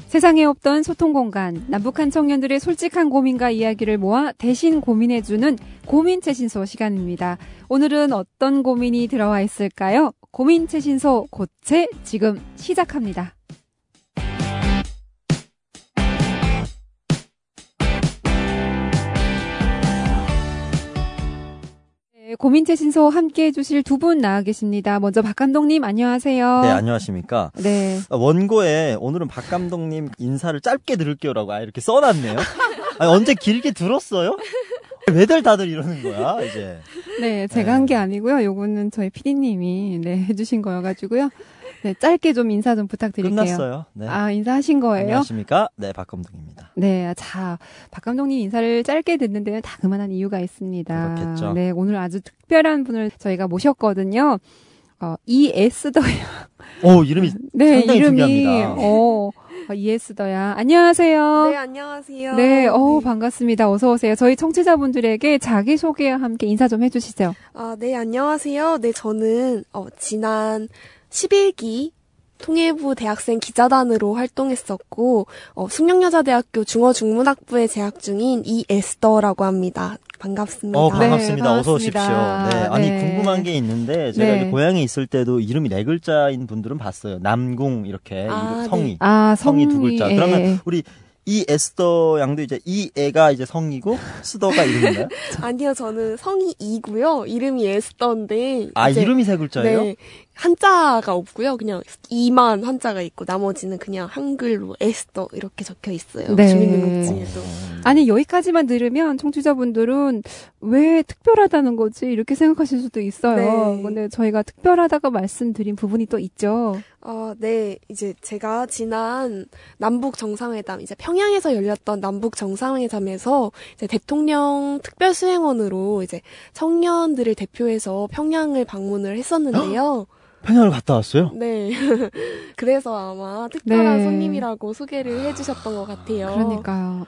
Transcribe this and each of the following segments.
세상에 없던 소통 공간, 남북한 청년들의 솔직한 고민과 이야기를 모아 대신 고민해주는 고민최신소 시간입니다. 오늘은 어떤 고민이 들어와 있을까요? 고민최신소 고체 지금 시작합니다. 고민최신소 함께 해주실 두 분 나와 계십니다. 먼저 박 감독님 안녕하세요. 네, 안녕하십니까. 네. 원고에 오늘은 박 감독님 인사를 짧게 들을게요라고 이렇게 써놨네요. 아니, 언제 길게 들었어요? 왜들 다들 이러는 거야, 이제. 네, 제가 한 게 아니고요. 요거는 저희 PD님이 해주신 거여가지고요. 네, 짧게 좀 인사 좀 부탁드릴게요. 끝났어요. 네. 아, 인사하신 거예요? 안녕하십니까. 네, 박 감독입니다. 네, 자, 박 감독님 인사를 짧게 듣는 데는 다 그만한 이유가 있습니다. 그렇겠죠. 네, 오늘 아주 특별한 분을 저희가 모셨거든요. 이에스더야. 오, 이름이 네, 상당히 이름이 특이합니다. 이에스더야. 안녕하세요. 네, 안녕하세요. 네, 반갑습니다. 어서 오세요. 저희 청취자분들에게 자기소개와 함께 인사 좀 해주시죠. 네, 안녕하세요. 네, 저는 지난 11기 통일부 대학생 기자단으로 활동했었고 숙명여자대학교 중어중문학부에 재학 중인 이에스더라고 합니다. 반갑습니다. 반갑습니다. 네, 어서 오십시오. 네, 아니 네. 궁금한 게 있는데 제가 네. 이제 고향에 있을 때도 이름이 4글자인 분들은 봤어요. 남궁 이렇게 성이. 네. 성이 2글자. 예. 그러면 우리 이 에스더 양도 이제 이 애가 이제 성이고 스더가 이름인가요? 아니요, 저는 성이 이고요. 이름이 에스더인데. 이제, 이름이 3글자예요? 네. 한자가 없고요. 그냥 이만 한자가 있고 나머지는 그냥 한글로 에스더 이렇게 적혀 있어요. 네. 주민등록증에도. 아니, 여기까지만 들으면 청취자분들은 왜 특별하다는 거지? 이렇게 생각하실 수도 있어요. 네. 근데 저희가 특별하다고 말씀드린 부분이 또 있죠. 네. 이제 제가 지난 남북 정상회담, 이제 평양에서 열렸던 남북 정상회담에서 이제 대통령 특별 수행원으로 이제 청년들을 대표해서 평양을 방문을 했었는데요. 평양을 갔다 왔어요? 네. 그래서 아마 특별한 네. 손님이라고 소개를 해주셨던 것 같아요. 그러니까요.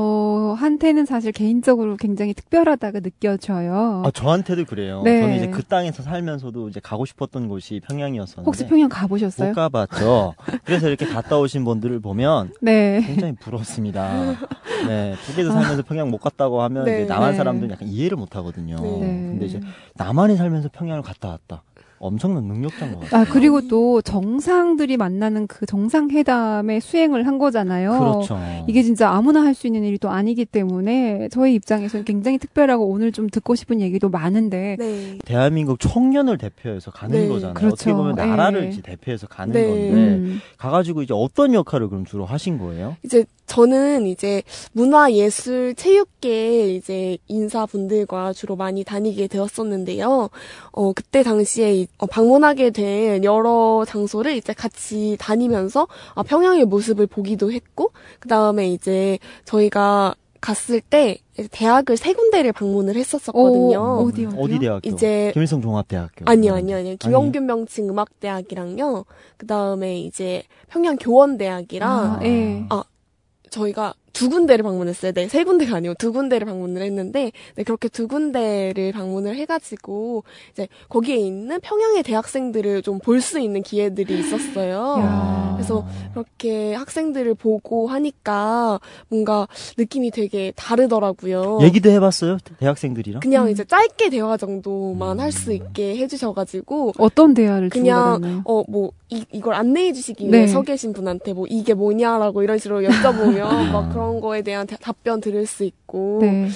저한테는 사실 개인적으로 굉장히 특별하다고 느껴져요. 저한테도 그래요. 네. 저는 이제 그 땅에서 살면서도 이제 가고 싶었던 곳이 평양이었었는데. 혹시 평양 가보셨어요? 못 가봤죠. 그래서 이렇게 갔다 오신 분들을 보면 네. 굉장히 부럽습니다. 네. 북에서 살면서 평양 못 갔다고 하면 네. 이제 남한 네. 사람들은 약간 이해를 못 하거든요. 네. 근데 이제 남한에 살면서 평양을 갔다 왔다. 엄청난 능력자인 것 같아요. 그리고 또 정상들이 만나는 그 정상회담에 수행을 한 거잖아요. 그렇죠. 이게 진짜 아무나 할 수 있는 일이 또 아니기 때문에 저희 입장에서는 굉장히 특별하고 오늘 좀 듣고 싶은 얘기도 많은데 네. 대한민국 청년을 대표해서 가는 네, 거잖아요. 그렇죠. 어떻게 보면 네. 나라를 이제 대표해서 가는 네. 건데 가가지고 이제 어떤 역할을 그럼 주로 하신 거예요? 이제 저는 이제 문화예술체육계 이제 인사분들과 주로 많이 다니게 되었었는데요. 그때 당시에 방문하게 된 여러 장소를 이제 같이 다니면서 평양의 모습을 보기도 했고, 그 다음에 이제 저희가 갔을 때 대학을 3군데를 방문을 했었었거든요. 어디요? 어디 대학교? 이제 김일성 종합대학교. 아니요. 김영균 명칭 음악대학이랑요. 그 다음에 이제 평양 교원대학이랑 저희가 2군데를 방문했어요. 네, 3군데가 아니고 2군데를 방문을 했는데, 네, 그렇게 2군데를 방문을 해가지고, 이제, 거기에 있는 평양의 대학생들을 좀 볼 수 있는 기회들이 있었어요. 그래서, 그렇게 학생들을 보고 하니까, 뭔가, 느낌이 되게 다르더라고요. 얘기도 해봤어요? 대학생들이랑? 그냥 이제 짧게 대화 정도만 할 수 있게 해주셔가지고, 어떤 대화를 그냥, 주고받았나요? 이걸 안내해 주시기 네. 위해 서 계신 분한테 이게 뭐냐라고 이런 식으로 여쭤보면 막 그런 거에 대한 답변 들을 수 있고, 네.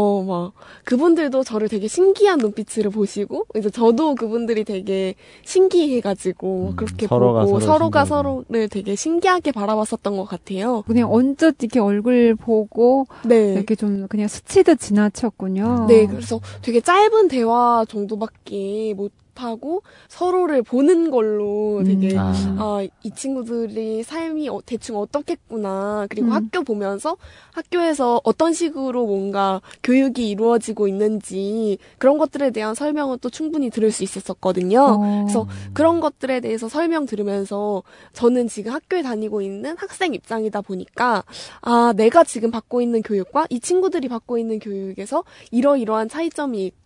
그분들도 저를 되게 신기한 눈빛으로 보시고, 이제 저도 그분들이 되게 신기해가지고, 그렇게 서로가 보고, 서로 서로가 신기하고. 서로를 되게 신기하게 바라봤었던 것 같아요. 그냥 언뜻 이렇게 얼굴 보고 네. 이렇게 좀 그냥 스치듯 지나쳤군요. 네, 그래서 되게 짧은 대화 정도밖에 못 하고 서로를 보는 걸로 되게 이 친구들이 삶이 대충 어떻겠구나. 그리고 학교 보면서 학교에서 어떤 식으로 뭔가 교육이 이루어지고 있는지 그런 것들에 대한 설명은 또 충분히 들을 수 있었거든요. 그래서 그런 것들에 대해서 설명 들으면서 저는 지금 학교에 다니고 있는 학생 입장이다 보니까 내가 지금 받고 있는 교육과 이 친구들이 받고 있는 교육에서 이러이러한 차이점이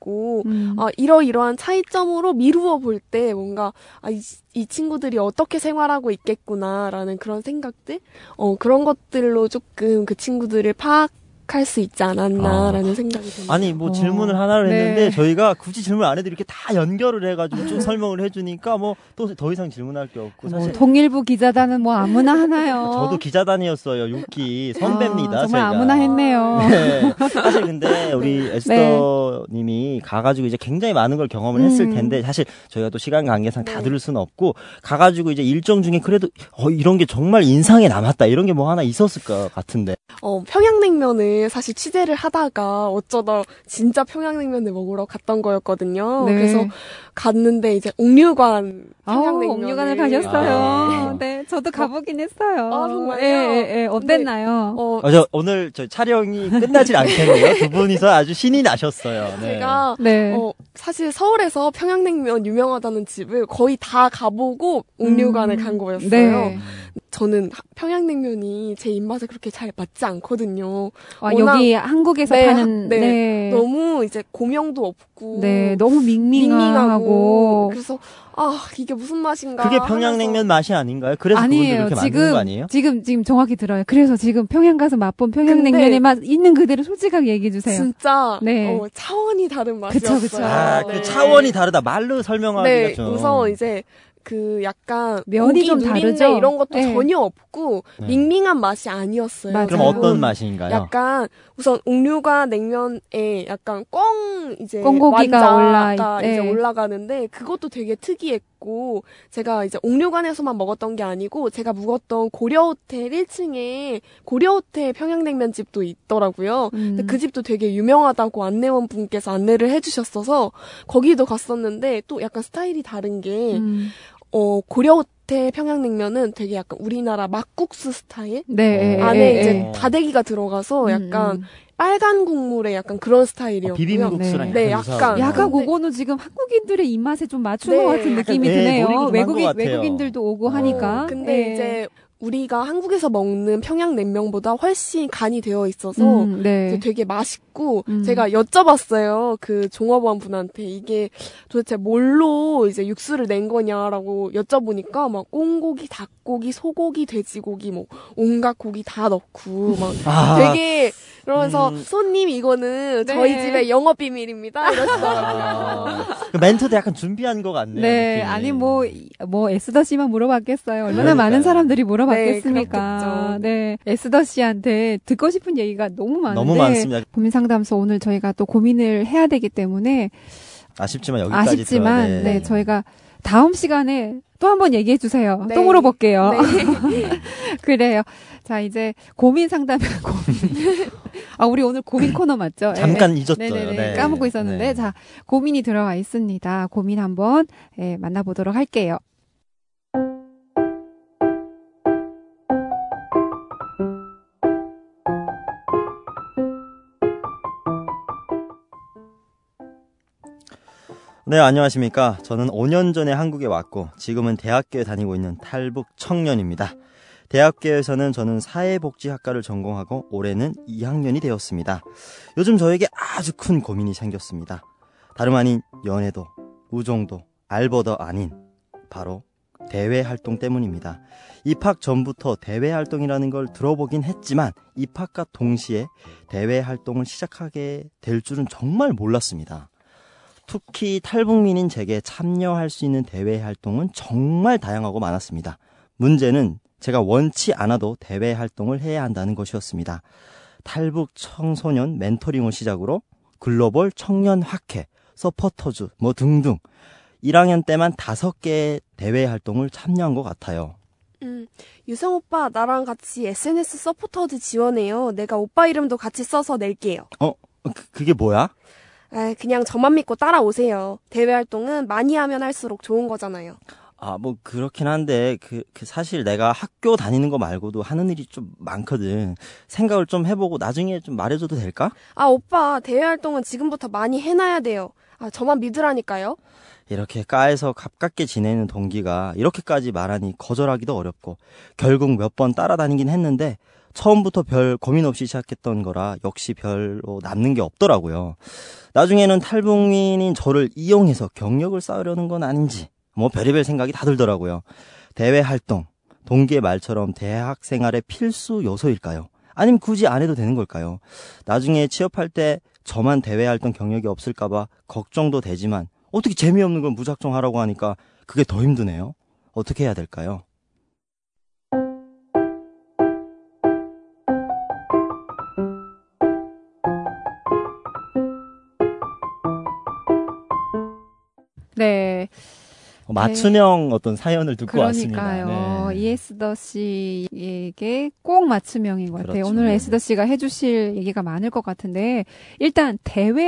있고 이러이러한 차이점으로 미루어 볼 때 뭔가 이 친구들이 어떻게 생활하고 있겠구나라는 그런 생각들 그런 것들로 조금 그 친구들을 파악할 수 있지 않았나라는 생각이 듭니다. 아니 뭐 질문을 하나를 했는데 네. 저희가 굳이 질문 안 해도 이렇게 다 연결을 해가지고 쭉 설명을 해주니까 뭐 또 더 이상 질문할 게 없고 사실 통일부 기자단은 뭐 아무나 하나요. 저도 기자단이었어요. 6기 선배입니다. 정말 제가. 아무나 했네요. 네. 사실 근데 우리 에스더님이 가가지고 이제 굉장히 많은 걸 경험을 했을 텐데 사실 저희가 또 시간 관계상 다 들을 수는 없고 가가지고 이제 일정 중에 그래도 이런 게 정말 인상에 남았다 이런 게 뭐 하나 있었을 것 같은데. 평양냉면을 사실 취재를 하다가 어쩌다 진짜 평양냉면을 먹으러 갔던 거였거든요. 네. 그래서 갔는데 이제 옥류관 평양냉면. 옥류관을 가셨어요. 네, 저도 가보긴 했어요. 정말요? 예. 어땠나요? 저 오늘 저 촬영이 끝나질 않겠네요. 두 분이서 아주 신이 나셨어요. 네. 제가 네. 사실 서울에서 평양냉면 유명하다는 집을 거의 다 가보고 옥류관을 간 거였어요. 네. 저는 평양냉면이 제 입맛에 그렇게 잘 맞지 않거든요. 여기 한국에서 파는 너무 이제 고명도 없고 너무 밍밍하고 그래서 이게 무슨 맛인가. 그게 평양냉면 맛이 아닌가요? 그래서 아니에요. 그분들 그렇게 만드는 거 아니에요? 지금 정확히 들어요. 그래서 지금 평양 가서 맛본 평양냉면의 맛 있는 그대로 솔직하게 얘기해 주세요. 진짜 네. 차원이 다른 맛이었어요. 그쵸. 그 차원이 다르다. 말로 설명하기가 좀. 우선 이제 약간 면이 좀 다르죠. 이런 것도 전혀 없고 밍밍한 맛이 아니었어요. 맞아요. 그럼 어떤 맛인가요? 약간 우선 옥류관 냉면에 약간 꽁고기가 이제 올라가는데 그것도 되게 특이했고 제가 이제 옥류관에서만 먹었던 게 아니고 제가 묵었던 고려호텔 1층에 고려호텔 평양냉면 집도 있더라고요. 근데 그 집도 되게 유명하다고 안내원 분께서 안내를 해주셨어서 거기도 갔었는데 또 약간 스타일이 다른 게 고려호텔 평양냉면은 되게 약간 우리나라 막국수 스타일? 안에 이제 다대기가 들어가서 약간 빨간 국물의 약간 그런 스타일이었고요. 비빔국수랑 약간 그거는 지금 한국인들의 입맛에 좀 맞춘 것 같은 느낌이 드네요. 외국인들도 오고 하니까. 근데 이제 우리가 한국에서 먹는 평양냉면보다 훨씬 간이 되어 있어서 되게 맛있고 제가 여쭤봤어요. 그 종업원 분한테 이게 도대체 뭘로 이제 육수를 낸 거냐라고 여쭤보니까 막 꽁고기, 닭고기, 소고기, 돼지고기 뭐 온갖 고기 다 넣고 막 되게 이러면서 손님 이거는 저희 집의 영업 비밀입니다 이러시더라고요. 그 멘트도 약간 준비한 것 같네요. 네, 느낌이. 아니 뭐 에스더 씨만 물어봤겠어요. 얼마나 많은 사람들이 물어봤겠습니까? 네, 에스더 씨한테 듣고 싶은 얘기가 너무 많은데 너무 많습니다. 고민 상담소 오늘 저희가 또 고민을 해야 되기 때문에 아쉽지만 여기까지 네, 저희가 다음 시간에 또 한번 얘기해 주세요. 또 물어볼게요. 그래요. 자, 이제 고민 상담의 고민. 우리 오늘 고민 코너 맞죠? 잠깐 잊었죠. 네. 까먹고 있었는데. 자, 고민이 들어와 있습니다. 고민 한번 만나보도록 할게요. 네, 안녕하십니까. 저는 5년 전에 한국에 왔고 지금은 대학교에 다니고 있는 탈북 청년입니다. 대학교에서는 저는 사회복지학과를 전공하고 올해는 2학년이 되었습니다. 요즘 저에게 아주 큰 고민이 생겼습니다. 다름 아닌 연애도, 우정도, 알버도 아닌 바로 대외활동 때문입니다. 입학 전부터 대외활동이라는 걸 들어보긴 했지만 입학과 동시에 대외활동을 시작하게 될 줄은 정말 몰랐습니다. 특히 탈북민인 제게 참여할 수 있는 대외활동은 정말 다양하고 많았습니다. 문제는 제가 원치 않아도 대외활동을 해야 한다는 것이었습니다. 탈북 청소년 멘토링을 시작으로 글로벌 청년학회, 서포터즈 등등 1학년 때만 5개의 대외활동을 참여한 것 같아요. 유성 오빠 나랑 같이 SNS 서포터즈 지원해요. 내가 오빠 이름도 같이 써서 낼게요. 그게 뭐야? 그냥 저만 믿고 따라오세요. 대외활동은 많이 하면 할수록 좋은 거잖아요. 그렇긴 한데, 사실 내가 학교 다니는 거 말고도 하는 일이 좀 많거든. 생각을 좀 해보고 나중에 좀 말해줘도 될까? 오빠, 대외활동은 지금부터 많이 해놔야 돼요. 저만 믿으라니까요. 이렇게 까에서 가깝게 지내는 동기가 이렇게까지 말하니 거절하기도 어렵고, 결국 몇 번 따라다니긴 했는데, 처음부터 별 고민 없이 시작했던 거라 역시 별로 남는 게 없더라고요. 나중에는 탈북민인 저를 이용해서 경력을 쌓으려는 건 아닌지 뭐 별의별 생각이 다 들더라고요. 대외 활동, 동기의 말처럼 대학 생활의 필수 요소일까요? 아니면 굳이 안 해도 되는 걸까요? 나중에 취업할 때 저만 대외 활동 경력이 없을까봐 걱정도 되지만 어떻게 재미없는 걸 무작정 하라고 하니까 그게 더 힘드네요. 어떻게 해야 될까요? 네. 맞춤형 어떤 사연을 듣고 그러니까요. 왔습니다. 네. 이에스더 씨에게 꼭 맞춤형인 것 같아요. 그렇죠. 오늘 에스더 씨가 해주실 얘기가 많을 것 같은데 일단 대외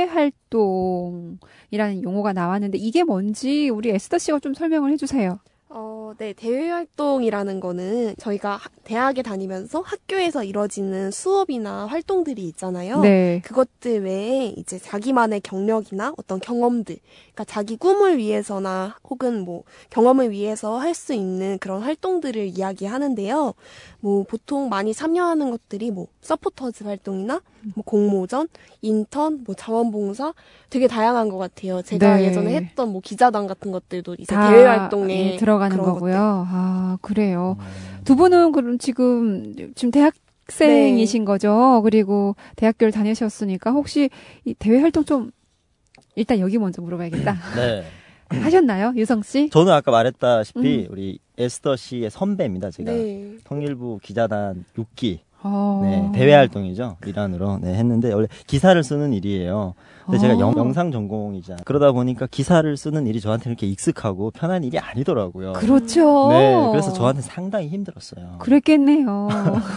활동이라는 용어가 나왔는데 이게 뭔지 우리 에스더 씨가 좀 설명을 해주세요. 네, 대외활동이라는 거는 저희가 대학에 다니면서 학교에서 이루어지는 수업이나 활동들이 있잖아요. 네. 그것들 외에 이제 자기만의 경력이나 어떤 경험들, 그러니까 자기 꿈을 위해서나 혹은 뭐 경험을 위해서 할 수 있는 그런 활동들을 이야기하는데요. 뭐 보통 많이 참여하는 것들이 뭐 서포터즈 활동이나 뭐 공모전, 인턴, 뭐 자원봉사 되게 다양한 것 같아요. 제가 네. 예전에 했던 뭐 기자단 같은 것들도 이제 다 대외 활동에 예, 들어가는 그런 거고요. 것들. 아, 그래요. 두 분은 그럼 지금 대학생이신 네. 거죠? 그리고 대학교를 다니셨으니까 혹시 이 대외 활동 좀 일단 여기 먼저 물어봐야겠다. 네. 하셨나요, 유성 씨? 저는 아까 말했다시피 우리 에스더 씨의 선배입니다. 제가 네. 통일부 기자단 6기 어. 네, 대외 활동이죠. 일환으로 네, 했는데 원래 기사를 쓰는 일이에요. 근데 제가 영상 전공이자 그러다 보니까 기사를 쓰는 일이 저한테 이렇게 익숙하고 편한 일이 아니더라고요. 그렇죠. 네, 그래서 저한테 상당히 힘들었어요. 그랬겠네요.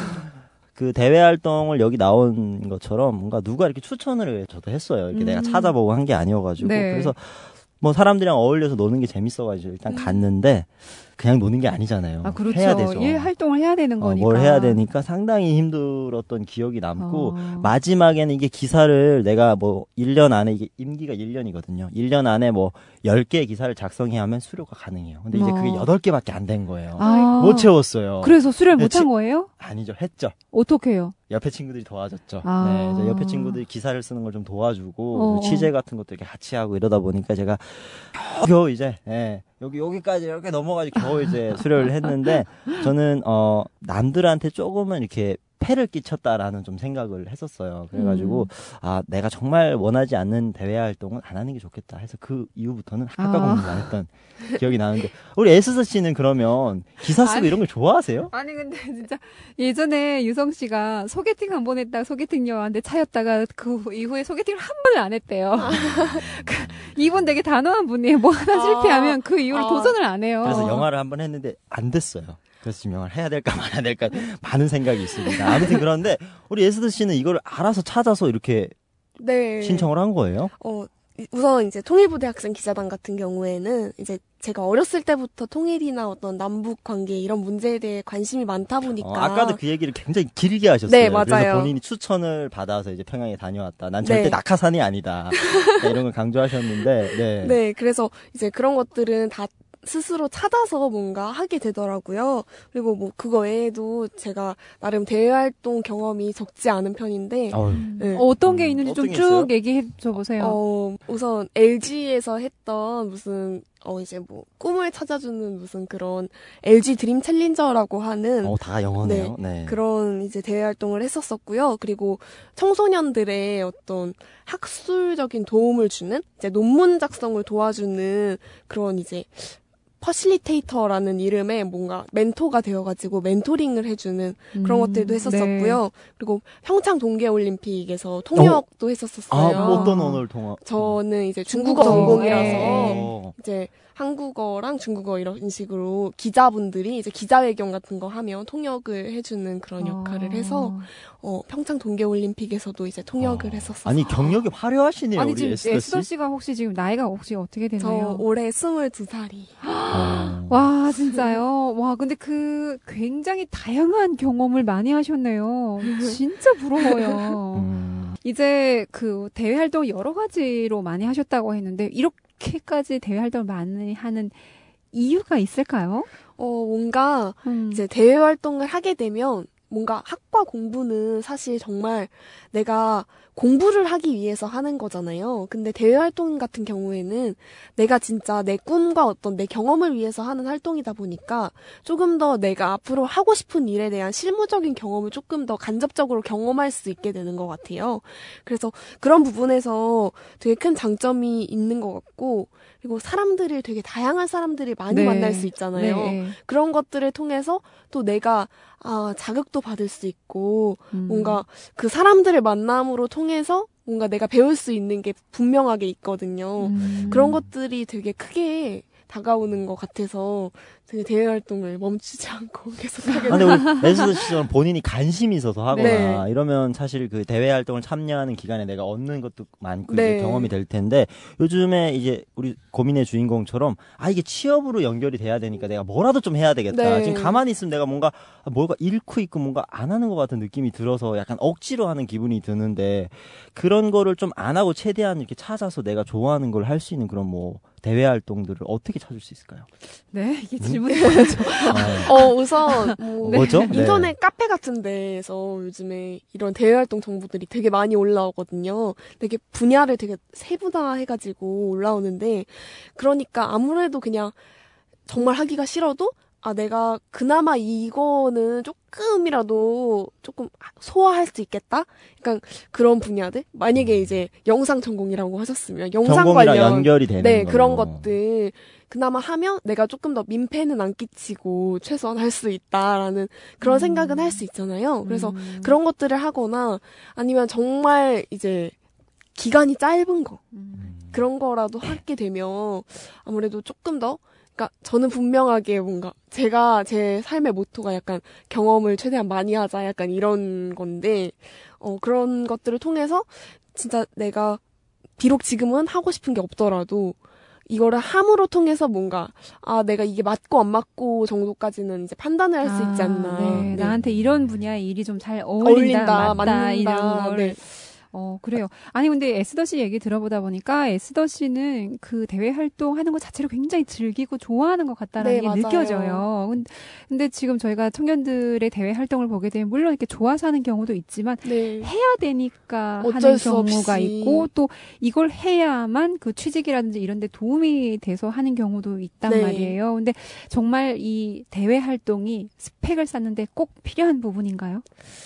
그 대외 활동을 여기 나온 것처럼 뭔가 누가 이렇게 추천을 저도 했어요. 이렇게 내가 찾아보고 한 게 아니어가지고 네. 그래서 뭐 사람들이랑 어울려서 노는 게 재밌어가지고 일단 갔는데 그냥 노는 게 아니잖아요. 아, 그렇죠. 해야 되죠. 일 활동을 해야 되는 거니까. 뭘 해야 되니까 상당히 힘들었던 기억이 남고 마지막에는 이게 기사를 내가 뭐 1년 안에 이게 임기가 1년이거든요. 1년 안에 뭐 10개의 기사를 작성해야 하면 수료가 가능해요. 근데 이제 그게 8개밖에 안 된 거예요. 아. 못 채웠어요. 그래서 수료를 네, 못한 거예요? 아니죠. 했죠. 어떻게 해요? 옆에 친구들이 도와줬죠. 아. 네, 이제 옆에 친구들이 기사를 쓰는 걸 좀 도와주고 취재 같은 것도 이렇게 같이 하고 이러다 보니까 제가 겨우 이제 여기까지 이렇게 넘어가지고 겨우 이제 수료를 했는데 저는 남들한테 조금은 이렇게 폐를 끼쳤다라는 좀 생각을 했었어요. 그래가지고 아 내가 정말 원하지 않는 대외 활동은 안 하는 게 좋겠다 해서 그 이후부터는 학과 공부만 했던 기억이 나는데 우리 에스더 씨는 그러면 기사 쓰고 이런 걸 좋아하세요? 아니 근데 진짜 예전에 유성 씨가 소개팅 한 번 했다가 소개팅녀한테 차였다가 그 이후에 소개팅을 한 번을 안 했대요. 이분 되게 단호한 분이에요. 뭐 하나 실패하면 그 이후로 도전을 안 해요. 그래서 영화를 한 번 했는데 안 됐어요. 그래서 지금 영화를 해야 될까 말아야 될까 많은 생각이 있습니다. 아무튼 그런데 우리 에스더 씨는 이걸 알아서 찾아서 이렇게 네. 신청을 한 거예요? 우선 이제 통일부 대학생 기자단 같은 경우에는 이제 제가 어렸을 때부터 통일이나 어떤 남북 관계 이런 문제에 대해 관심이 많다 보니까 아까도 그 얘기를 굉장히 길게 하셨어요. 네, 맞아요. 그래서 본인이 추천을 받아서 이제 평양에 다녀왔다. 난 절대 낙하산이 아니다. 이런 걸 강조하셨는데, 네, 그래서 이제 그런 것들은 다 스스로 찾아서 뭔가 하게 되더라고요. 그리고 뭐 그거 외에도 제가 나름 대외 활동 경험이 적지 않은 편인데 네. 어떤 게 있는지 좀 쭉 얘기해 줘 보세요. 우선 LG에서 했던 무슨 이제 뭐 꿈을 찾아주는 무슨 그런 LG 드림 챌린저라고 하는 다 영어네요. 네. 그런 이제 대외 활동을 했었었고요. 그리고 청소년들의 어떤 학술적인 도움을 주는 이제 논문 작성을 도와주는 그런 이제 퍼실리테이터라는 이름의 뭔가 멘토가 되어가지고 멘토링을 해주는 그런 것들도 했었었고요. 네. 그리고 평창 동계올림픽에서 통역도 했었었어요. 어떤 언어를 통역? 저는 이제 중국어 전공이라서 이제 한국어랑 중국어 이런 식으로 기자분들이 이제 기자회견 같은 거 하면 통역을 해주는 그런 역할을 해서 평창 동계올림픽에서도 이제 통역을 했었어요. 아니 경력이 화려하시네요. 아니 우리 지금 에스더 씨? 에스더 씨가 혹시 지금 나이가 혹시 어떻게 되나요? 저 올해 22살이. 와 진짜요? 와 근데 그 굉장히 다양한 경험을 많이 하셨네요. 진짜 부러워요. 이제 그 대외 활동 여러 가지로 많이 하셨다고 했는데 이렇게까지 대외 활동을 많이 하는 이유가 있을까요? 뭔가 이제 대외 활동을 하게 되면 뭔가 학과 공부는 사실 정말 내가 공부를 하기 위해서 하는 거잖아요. 근데 대외 활동 같은 경우에는 내가 진짜 내 꿈과 어떤 내 경험을 위해서 하는 활동이다 보니까 조금 더 내가 앞으로 하고 싶은 일에 대한 실무적인 경험을 조금 더 간접적으로 경험할 수 있게 되는 것 같아요. 그래서 그런 부분에서 되게 큰 장점이 있는 것 같고, 그리고 사람들을 되게 다양한 사람들이 많이 네. 만날 수 있잖아요. 네. 그런 것들을 통해서 또 내가 자극도 받을 수 있고 뭔가 그 사람들을 만남으로 통해서 뭔가 내가 배울 수 있는 게 분명하게 있거든요. 그런 것들이 되게 크게 다가오는 것 같아서 되게 대외 활동을 멈추지 않고 계속 하게 근데 돼요. 우리 에스더 씨처럼 본인이 관심이 있어서 하거나 네. 이러면 사실 그 대외 활동을 참여하는 기간에 내가 얻는 것도 많고 네. 이제 경험이 될 텐데, 요즘에 이제 우리 고민의 주인공처럼 이게 취업으로 연결이 돼야 되니까 내가 뭐라도 좀 해야 되겠다. 네. 지금 가만히 있으면 내가 뭔가 잃고 있고 뭔가 안 하는 것 같은 느낌이 들어서 약간 억지로 하는 기분이 드는데, 그런 거를 좀 안 하고 최대한 이렇게 찾아서 내가 좋아하는 걸 할 수 있는 그런 뭐 대외 활동들을 어떻게 찾을 수 있을까요? 네, 이게 질문이 뭐죠? 우선 뭐죠? 인터넷 네. 카페 같은 데에서 요즘에 이런 대외 활동 정보들이 되게 많이 올라오거든요. 되게 분야를 되게 세분화해가지고 올라오는데, 그러니까 아무래도 그냥 정말 하기가 싫어도 내가 그나마 이거는 조금이라도 조금 소화할 수 있겠다? 약간 그런 분야들? 만약에 이제 영상 전공이라고 하셨으면 영상 전공이랑 관련 연결이 되는 네, 걸로. 그런 것들 그나마 하면 내가 조금 더 민폐는 안 끼치고 최소한 할 수 있다라는 그런 생각은 할 수 있잖아요. 그래서 그런 것들을 하거나 아니면 정말 이제 기간이 짧은 거 그런 거라도 하게 되면 아무래도 조금 더, 그러니까 저는 분명하게 뭔가 제가 제 삶의 모토가 약간 경험을 최대한 많이 하자 약간 이런 건데, 그런 것들을 통해서 진짜 내가 비록 지금은 하고 싶은 게 없더라도 이거를 함으로 통해서 뭔가 내가 이게 맞고 안 맞고 정도까지는 이제 판단을 할 수 있지 않나. 네, 네. 나한테 이런 분야의 일이 좀 잘 어울린다, 맞다, 맞는다. 이런 걸. 네. 그래요. 아니, 근데 에스더 씨 얘기 들어보다 보니까 에스더 씨는 그 대외 활동하는 것 자체를 굉장히 즐기고 좋아하는 것 같다라는 네, 게 맞아요. 느껴져요. 근데 지금 저희가 청년들의 대외 활동을 보게 되면 물론 이렇게 좋아서 하는 경우도 있지만 네. 해야 되니까 하는 어쩔 수 경우가 없이. 있고, 또 이걸 해야만 그 취직이라든지 이런 데 도움이 돼서 하는 경우도 있단 네. 말이에요. 근데 정말 이 대외 활동이 스펙을 쌓는데 꼭 필요한 부분인가요?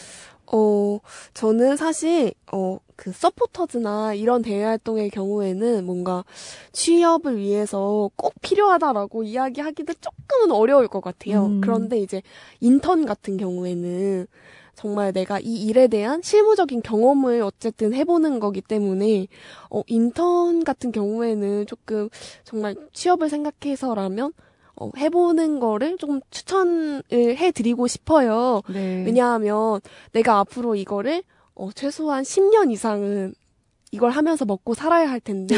저는 사실, 그 서포터즈나 이런 대외 활동의 경우에는 뭔가 취업을 위해서 꼭 필요하다라고 이야기하기도 조금은 어려울 것 같아요. 그런데 이제 인턴 같은 경우에는 정말 내가 이 일에 대한 실무적인 경험을 어쨌든 해보는 거기 때문에, 인턴 같은 경우에는 조금 정말 취업을 생각해서라면, 해보는 거를 조금 추천을 해드리고 싶어요. 네. 왜냐하면 내가 앞으로 이거를 최소한 10년 이상은 이걸 하면서 먹고 살아야 할 텐데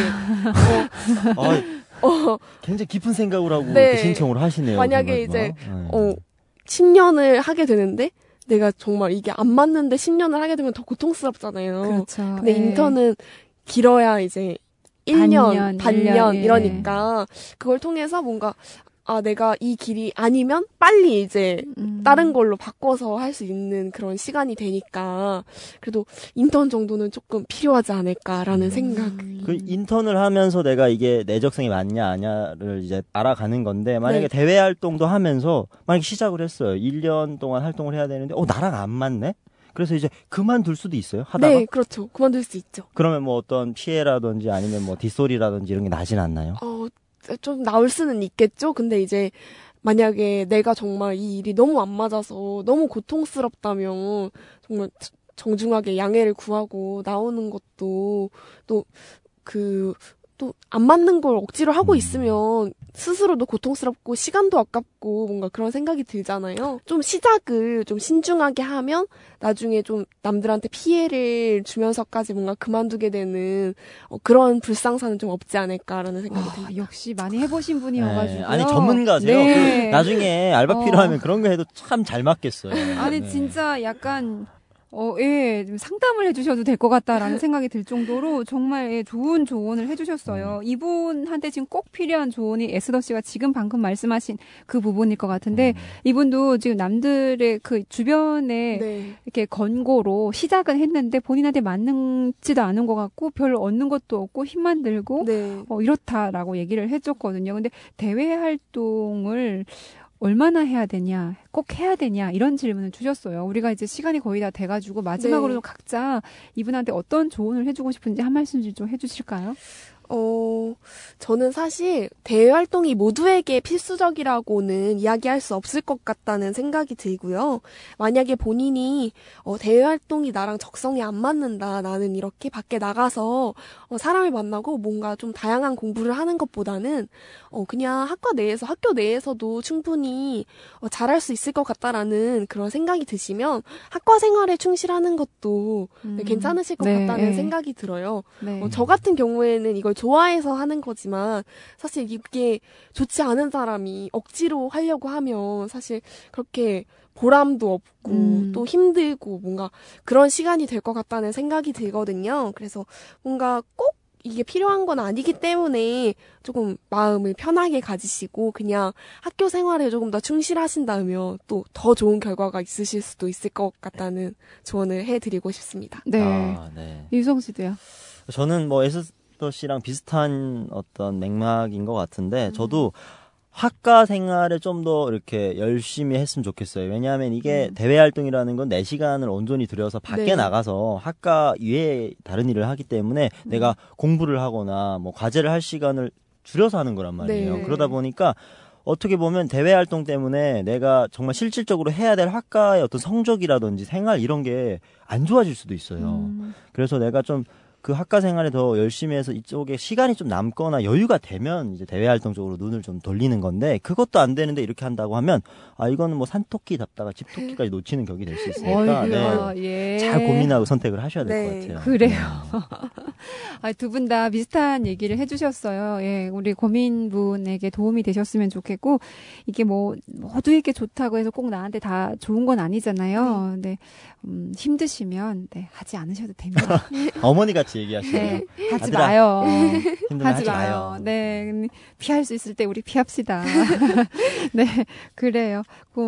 굉장히 깊은 생각을 하고 네. 이렇게 신청을 하시네요. 만약에 이제 10년을 하게 되는데 내가 정말 이게 안 맞는데 10년을 하게 되면 더 고통스럽잖아요. 그렇죠. 근데 예. 인턴은 길어야 이제 1년, 반년 예. 이러니까 그걸 통해서 뭔가 내가 이 길이 아니면 빨리 이제 다른 걸로 바꿔서 할 수 있는 그런 시간이 되니까 그래도 인턴 정도는 조금 필요하지 않을까라는 생각이. 그 인턴을 하면서 내가 이게 내 적성이 맞냐 아냐를 이제 알아가는 건데, 만약에 네. 대외 활동도 하면서 만약에 시작을 했어요. 1년 동안 활동을 해야 되는데 나랑 안 맞네? 그래서 이제 그만둘 수도 있어요. 하다가. 네, 그렇죠. 그만둘 수 있죠. 그러면 뭐 어떤 피해라든지 아니면 뭐 뒷소리라든지 이런 게 나진 않나요? 좀 나올 수는 있겠죠. 근데 이제 만약에 내가 정말 이 일이 너무 안 맞아서 너무 고통스럽다면 정말 정중하게 양해를 구하고 나오는 것도 또 안 맞는 걸 억지로 하고 있으면 스스로도 고통스럽고 시간도 아깝고 뭔가 그런 생각이 들잖아요. 좀 시작을 좀 신중하게 하면 나중에 좀 남들한테 피해를 주면서까지 뭔가 그만두게 되는 그런 불상사는 좀 없지 않을까라는 생각이 듭니다. 역시 많이 해보신 분이어가지고. 네. 아니 전문가세요. 네. 나중에 알바 필요하면 그런 거 해도 참 잘 맞겠어요. 아니 네. 진짜 약간 예, 좀 상담을 해주셔도 될 것 같다라는 생각이 들 정도로 정말 예, 좋은 조언을 해주셨어요. 이분한테 지금 꼭 필요한 조언이 에스더 씨가 지금 방금 말씀하신 그 부분일 것 같은데 이분도 지금 남들의 그 주변에 네. 이렇게 권고로 시작은 했는데 본인한테 맞는지도 않은 것 같고 별 얻는 것도 없고 힘만 들고 네. 이렇다라고 얘기를 해줬거든요. 근데 대외 활동을 얼마나 해야 되냐, 꼭 해야 되냐 이런 질문을 주셨어요. 우리가 이제 시간이 거의 다 돼가지고 마지막으로 네. 각자 이분한테 어떤 조언을 해주고 싶은지 한 말씀 좀 해주실까요? 저는 사실 대외 활동이 모두에게 필수적이라고는 이야기할 수 없을 것 같다는 생각이 들고요. 만약에 본인이 대외 활동이 나랑 적성이 안 맞는다, 나는 이렇게 밖에 나가서 사람을 만나고 뭔가 좀 다양한 공부를 하는 것보다는 그냥 학교 내에서도 충분히 잘할 수 있을 것 같다라는 그런 생각이 드시면 학과 생활에 충실하는 것도 괜찮으실 것 같다는 생각이 들어요. 네. 저 같은 경우에는 이걸 좋아해서 하는 거지만 사실 이게 좋지 않은 사람이 억지로 하려고 하면 사실 그렇게 보람도 없고 또 힘들고 뭔가 그런 시간이 될 것 같다는 생각이 들거든요. 그래서 뭔가 꼭 이게 필요한 건 아니기 때문에 조금 마음을 편하게 가지시고 그냥 학교 생활에 조금 더 충실하신다면 또 더 좋은 결과가 있으실 수도 있을 것 같다는 조언을 해드리고 싶습니다. 네. 네. 유성 씨도요? 저는 뭐 에스더 씨랑 비슷한 어떤 맥락인 것 같은데 저도 학과 생활을 좀 더 이렇게 열심히 했으면 좋겠어요. 왜냐하면 이게 대외 활동이라는 건 내 시간을 온전히 들여서 밖에 네. 나가서 학과 이외에 다른 일을 하기 때문에 내가 공부를 하거나 뭐 과제를 할 시간을 줄여서 하는 거란 말이에요. 네. 그러다 보니까 어떻게 보면 대외 활동 때문에 내가 정말 실질적으로 해야 될 학과의 어떤 성적이라든지 생활 이런 게 안 좋아질 수도 있어요. 그래서 내가 좀 그 학과 생활에 더 열심히 해서 이쪽에 시간이 좀 남거나 여유가 되면 이제 대외 활동 쪽으로 눈을 좀 돌리는 건데 그것도 안 되는데 이렇게 한다고 하면 이거는 뭐 산토끼 잡다가 집토끼까지 놓치는 격이 될 수 있으니까 예. 잘 고민하고 선택을 하셔야 될 것 네. 같아요. 그래요. 두 분 다 비슷한 얘기를 해주셨어요. 예, 우리 고민분에게 도움이 되셨으면 좋겠고 이게 뭐 모두에게 좋다고 해서 꼭 나한테 다 좋은 건 아니잖아요. 근데 힘드시면 하지 않으셔도 됩니다. 어머니 같이 얘기하시네요. 네, 하지 아들아, 마요. 힘들면 하지 마요. 네, 피할 수 있을 때 우리 피합시다. 네, 그래요.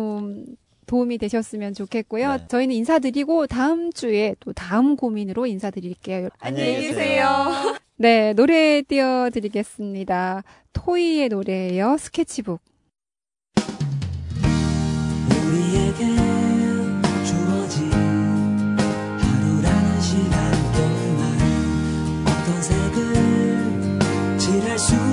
도움이 되셨으면 좋겠고요. 네. 저희는 인사드리고 다음 주에 또 다음 고민으로 인사드릴게요. 안녕히 계세요. 네, 노래 띄워드리겠습니다. 토이의 노래예요. 스케치북. 우리에게 주어진 하루라는 시간 동안 어떤 색을 칠할 수